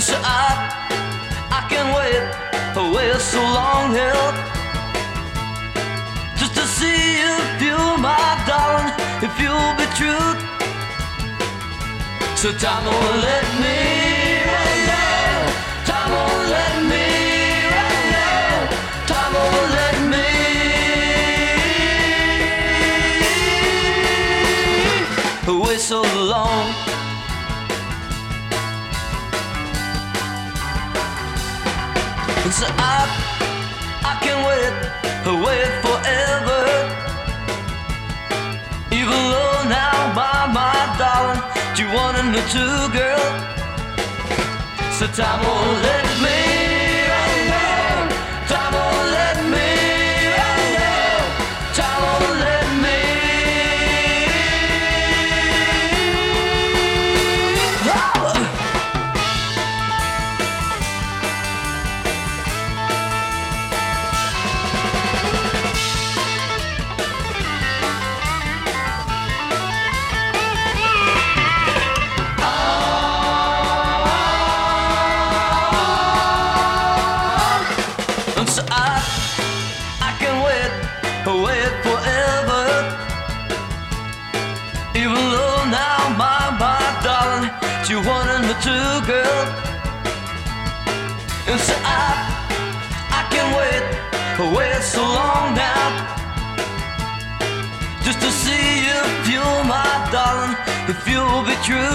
So I can wait so long here, just to see if you, my darling, if you'll be true. So time won't let me right now. Time won't let me right now. Time won't let me. Wait so long. So I can wait forever. Even though now, my darling, you wanted me to, girl. So time won't let me right now. Time won't let me right now. Time won't let me. So I can wait forever. Even though now, my darling, you wanted me to, girl. And so I can wait so long now, just to see if you, my darling, if you'll be true.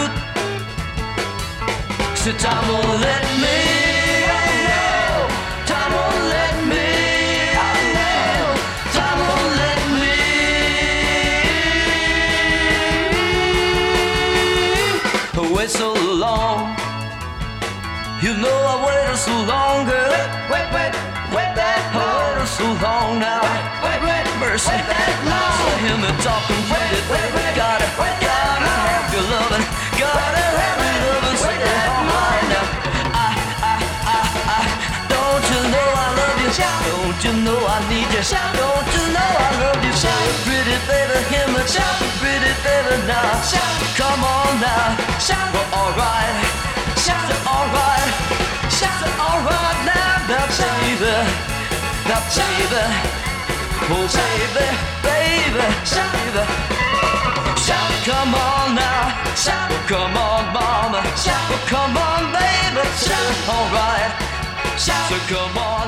So time won't let me right now. Time won't let me right now. Time won't let me. Wait so long. You know I waited so long, girl. Wait that long. I waited so long now. Wait, mercy. Wait that long. So hear me talking, wait, gotta have your loving, gotta have your loving, so alright now. Don't you know I love you? Don't you know I need you? Don't you know I love you? Pretty baby, hear me shout, pretty baby now. Come on now, we're alright. Alright, alright now, baby, oh baby, shout, come on now, come on, mama, come on, baby, alright, so come on.